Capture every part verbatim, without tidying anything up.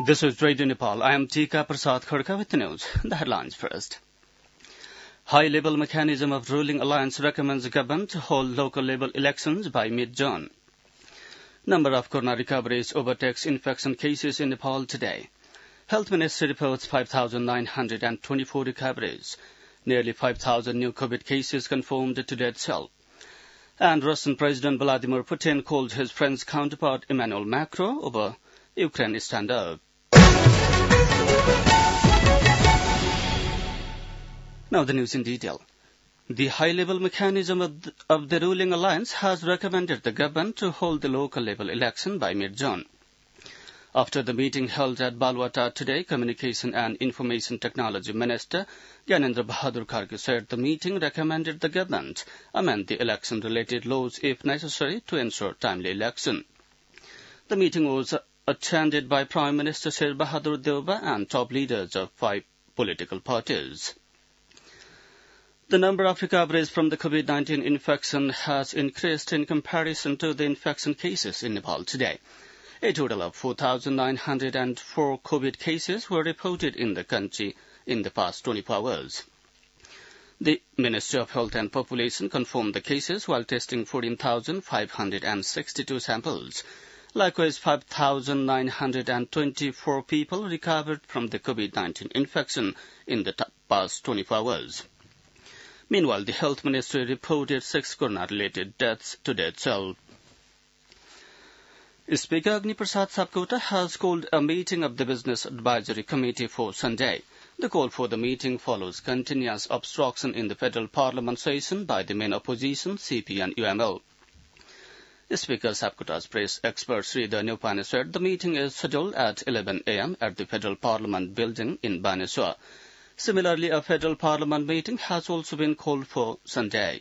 This is Radio Nepal. I am Tika Prasad Khadka with the news. The headlines first. High-level mechanism of ruling alliance recommends the government to hold local-level elections by mid-June. Number of corona recoveries overtakes infection cases in Nepal today. Health Ministry reports five thousand nine hundred twenty-four recoveries. Nearly five thousand new COVID cases confirmed today itself. And Russian President Vladimir Putin called his French counterpart Emmanuel Macron over Ukraine standoff. Now the news in detail. The high-level mechanism of the, of the ruling alliance has recommended the government to hold the local-level election by mid-June. After the meeting held at Balwata today, Communication and Information Technology Minister Gyanendra Bahadur Kharge said the meeting recommended the government amend the election-related laws if necessary to ensure timely election. The meeting was attended by Prime Minister Sher Bahadur Deuba and top leaders of five political parties. The number of recoveries from the COVID nineteen infection has increased in comparison to the infection cases in Nepal today. A total of four thousand nine hundred four COVID cases were reported in the country in the past twenty-four hours. The Ministry of Health and Population confirmed the cases while testing fourteen thousand five hundred sixty-two samples. Likewise, five thousand nine hundred twenty-four people recovered from the COVID nineteen infection in the past twenty-four hours. Meanwhile, the Health Ministry reported six corona-related deaths today itself. Speaker Agni Prasad Sapkota has called a meeting of the Business Advisory Committee for Sunday. The call for the meeting follows continuous obstruction in the federal parliament session by the main opposition, C P and U M L. Speaker Sapkota's press expert Sridhar Neupane said the meeting is scheduled at eleven a m at the Federal Parliament building in Baneswar. Similarly, a federal parliament meeting has also been called for Sunday.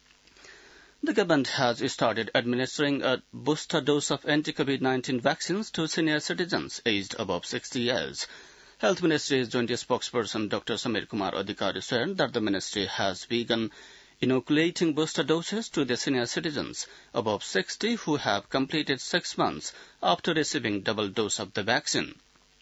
The government has started administering a booster dose of anti-COVID nineteen vaccines to senior citizens aged above sixty years. Health Ministry's joint spokesperson Doctor Samir Kumar Adhikari said that the ministry has begun inoculating booster doses to the senior citizens above sixty who have completed six months after receiving double dose of the vaccine.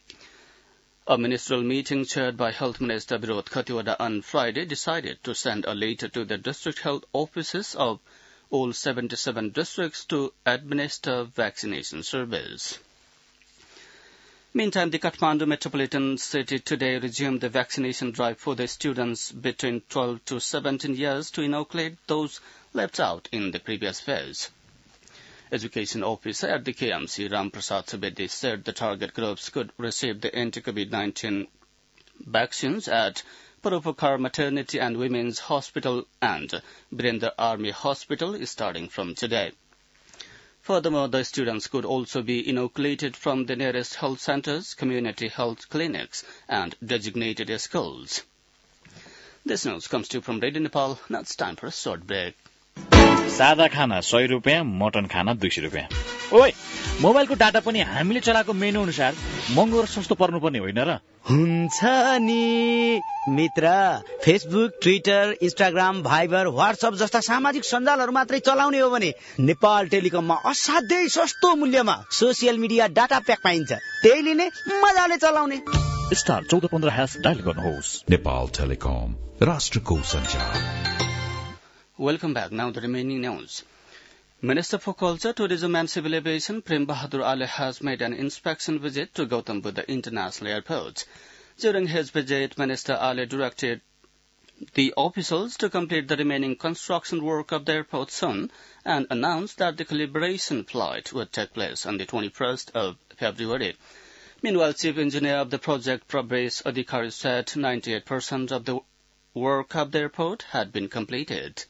A ministerial meeting chaired by Health Minister Virod Khatiwada on Friday decided to send a letter to the district health offices of all seventy-seven districts to administer vaccination service. Meantime, the Kathmandu metropolitan city today resumed the vaccination drive for the students between twelve to seventeen years to inoculate those left out in the previous phase. Education officer at the K M C, Ram Prasad Subedi, said the target groups could receive the anti-COVID nineteen vaccines at Paropakar Maternity and Women's Hospital and Birendra Army Hospital starting from today. Furthermore, the students could also be inoculated from the nearest health centers, community health clinics, and designated schools. This news comes to you from Radio Nepal. Now it's time for a short break. सादा खाना सय रुपियाँ, mutton खाना दुई सय रुपियाँ. ओइ, मोबाइलको डाटा पनि हामीले चलाएको मेनु अनुसार महँगो र सस्तो पर्नुपर्ने होइन र? हुन्छ नि मित्र. Facebook, Twitter, Instagram, Viber, WhatsApp जस्ता सामाजिक सञ्जालहरू मात्रै चलाउने हो भने नेपाल टेलिकममा असाध्यै सस्तो मूल्यमा सोसियल मिडिया डाटा प्याक पाइन्छ. त्यही लिने, मजाले चलाउने. स्टार चौध पन्ध्र ह्यास डायल गर्नुहोस्. नेपाल टेलिकम, राष्ट्रको सञ्चार. Welcome back. Now the remaining news. Minister for Culture, Tourism and Civil Aviation, Prem Bahadur Ali, has made an inspection visit to Gautam Buddha International Airport. During his visit, Minister Ali directed the officials to complete the remaining construction work of the airport soon and announced that the calibration flight would take place on the twenty-first of February. Meanwhile, Chief Engineer of the project, Prabhesh Adhikari, said ninety-eight percent of the work of the airport had been completed.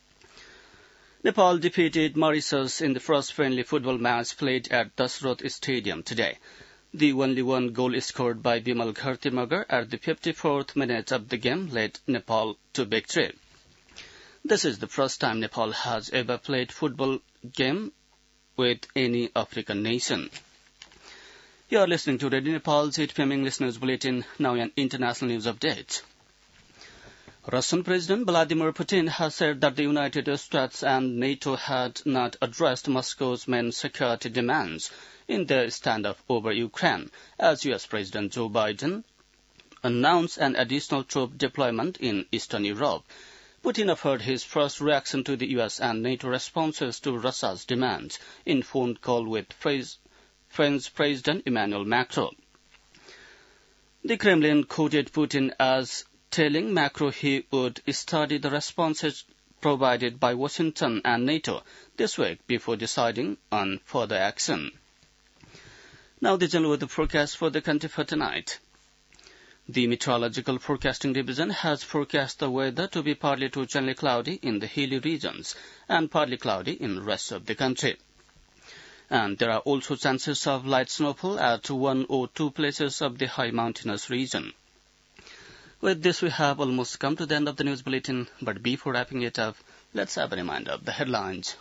Nepal defeated Mauritius in the first friendly football match played at Dasrath Stadium today. The only one goal scored by Bimal Ghartimagar at the fifty-fourth minute of the game led Nepal to victory. This is the first time Nepal has ever played football game with any African nation. You are listening to Radio Nepal's eight p m English News Bulletin, now an international news update. Russian President Vladimir Putin has said that the United States and NATO had not addressed Moscow's main security demands in their standoff over Ukraine, as U S President Joe Biden announced an additional troop deployment in Eastern Europe. Putin offered his first reaction to the U S and NATO responses to Russia's demands in phone call with French President Emmanuel Macron. The Kremlin quoted Putin as telling Macron he would study the responses provided by Washington and NATO this week before deciding on further action. Now the general weather forecast for the country for tonight. The Meteorological Forecasting Division has forecast the weather to be partly to gently cloudy in the hilly regions and partly cloudy in the rest of the country. And there are also chances of light snowfall at one or two places of the high mountainous region. With this, we have almost come to the end of the news bulletin, but before wrapping it up, let's have a reminder of the headlines.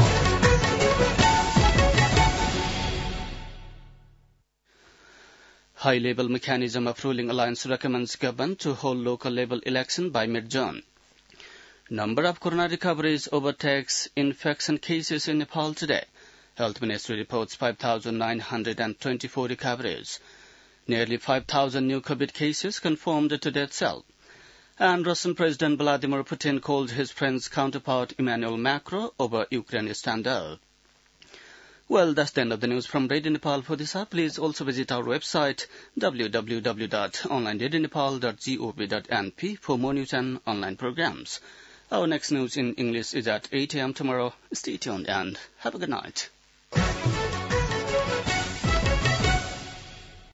High-level mechanism of ruling alliance recommends government to hold local-level election by mid-June. Number of corona recoveries overtakes infection cases in Nepal today. Health Ministry reports five thousand nine hundred twenty-four recoveries. Nearly five thousand new COVID cases confirmed today itself. And Russian President Vladimir Putin called his French counterpart Emmanuel Macron over Ukraine standoff. Well, that's the end of the news from Radio Nepal for this hour. Please also visit our website w w w dot online radio nepal dot gov dot n p for more news and online programs. Our next news in English is at eight a m tomorrow. Stay tuned and have a good night.